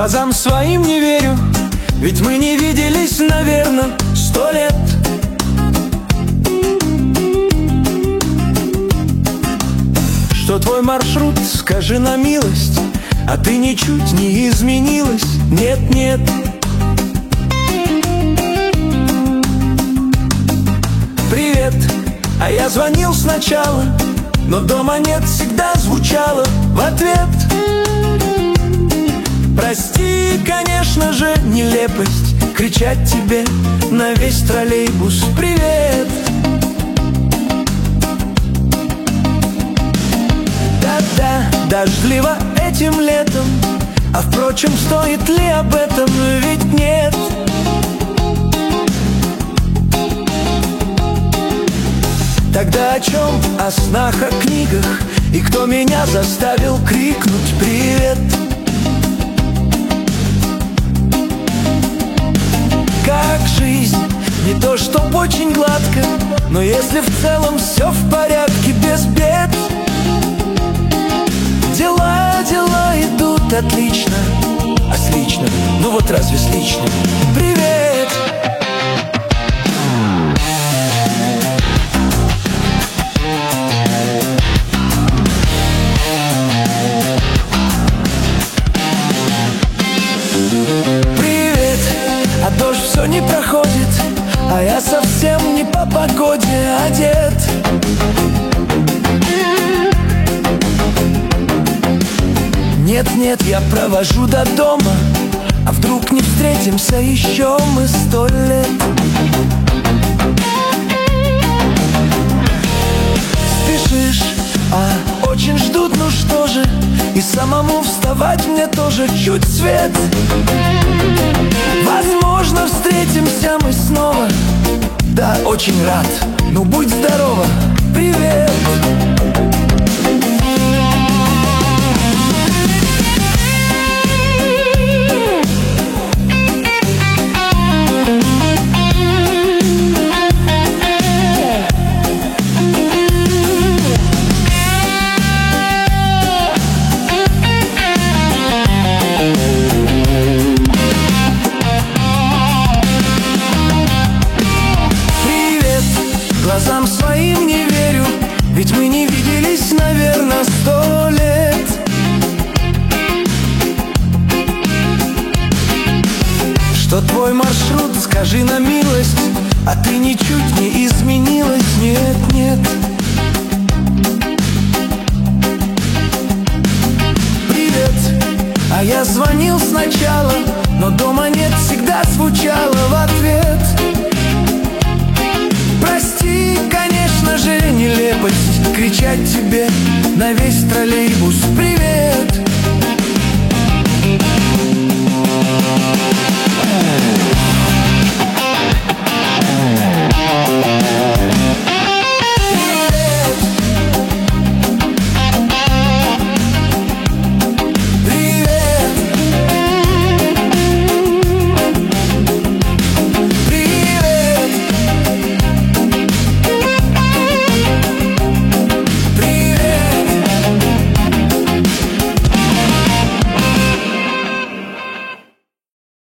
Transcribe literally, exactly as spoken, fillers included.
Глазам своим не верю, ведь мы не виделись, наверное, сто лет. Что твой маршрут, скажи на милость, а ты ничуть не изменилась. Нет, нет. Привет, а я звонил сначала, но дома нет, всегда звучало в ответ. Прости, конечно же, нелепость кричать тебе на весь троллейбус привет. Да-да, дождливо этим летом, а впрочем, стоит ли об этом, ведь нет. Тогда о чем? О снах, о книгах, и кто меня заставил крикнуть привет. Как жизнь, не то чтоб очень гладко, но если в целом все в порядке, без бед. Дела, дела идут отлично, а с личным, ну вот разве с личным? Привет! Привет! А дождь все не проходит, а я совсем не по погоде одет. Нет-нет, я провожу до дома, а вдруг не встретимся еще мы сто лет. Спешишь, а очень ждут, ну что же, и самому вставать мне тоже чуть свет. Возможно, встретимся мы снова. Да, очень рад, ну будь здорова, привет. Глазам своим не верю, ведь мы не виделись, наверное, сто лет. Что твой маршрут, скажи на милость, а ты ничуть не изменилась. Нет, нет. Привет, а я звонил сначала, но дома нет, всегда звучало в ответ. Прости, конечно же, нелепость кричать тебе на весь троллейбус